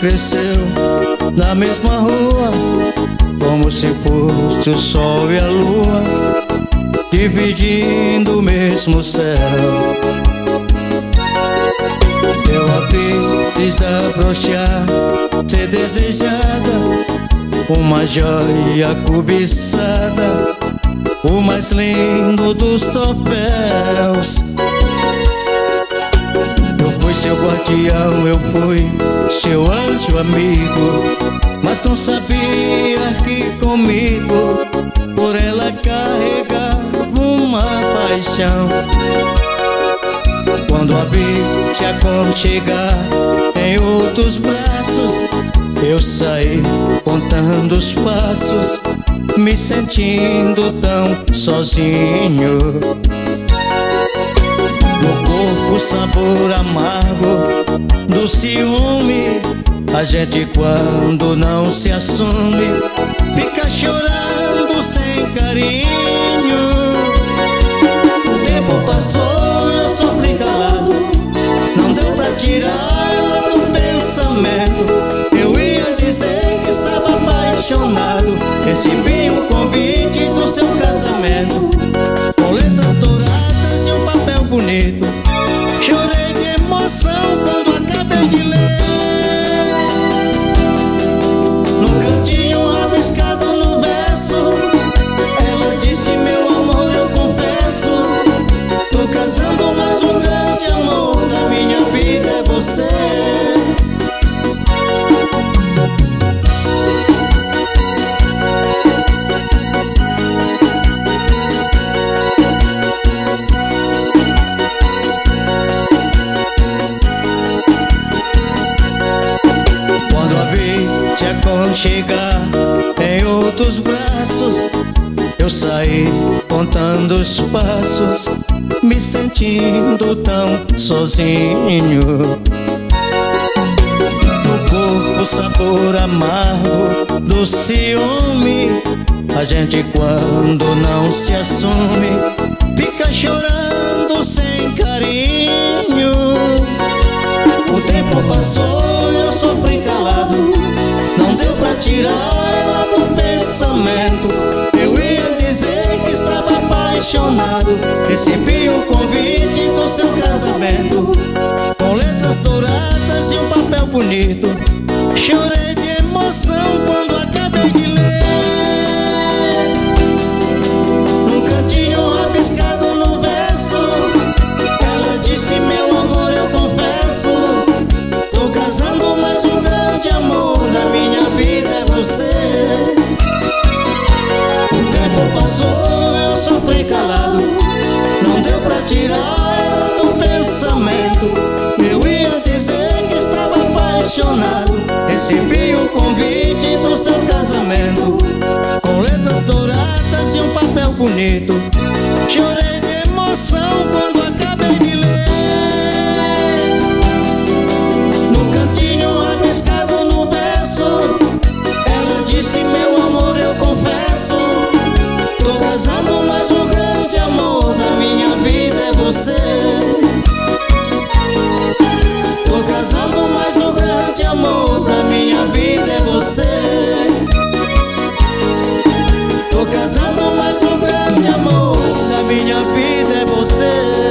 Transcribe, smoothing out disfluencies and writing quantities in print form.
cresceu na mesma rua, como se fosse o sol e a lua dividindo o mesmo céu. Eu a vi desabrochar, ser desejada, uma joia cobiçada, o mais lindo dos troféus. Eu fui seu guardião, eu fui seu anjo amigo, mas não sabia que comigo por ela carregava uma paixão. Quando a vi se aconchegar em outros braços, eu saí contando os passos, me sentindo tão sozinho. No corpo sabor amargo do ciúme, a gente quando não se assume fica chorando sem carinho. O tempo passou e eu sofri calado, não deu pra tirar ela do pensamento. Eu ia dizer que estava apaixonado, recebi um convite do seu casamento, com letras douradas e um papel bonito. Chorei de emoção quando acabei de ler. No cantinho rabiscado no verso, ela disse: meu amor, eu confesso, tô casando, mas o grande amor da minha vida é você. Se aconchegar em outros braços, eu saí contando os passos, me sentindo tão sozinho. No corpo sabor amargo do ciúme, a gente quando não se assume fica chorando sem carinho. O tempo passou e eu sofri calado, não deu pra tirar ela do pensamento. Eu ia dizer que estava apaixonado, recebi um convite do seu casamento, com letras douradas e um papel bonito. Chorei de emoção quando acabei de ler. Num cantinho rabiscado no verso, ela disse: meu amor, eu confesso, tô casando, mas o grande amor da minha vida é você. O tempo passou, eu sofri calado, não deu pra tirar ela do pensamento. Eu ia dizer que estava apaixonado, recebi um convite do seu casamento, com letras douradas e um papel bonito. Chorei de emoção quando acabei de ler. No cantinho rabiscado no verso, ela disse: meu amor, eu confesso, tô casando, mas o grande amor da minha vida é você. Tô casando, mas o grande amor da minha vida é você. Tô casando, mas o grande amor da minha vida é você.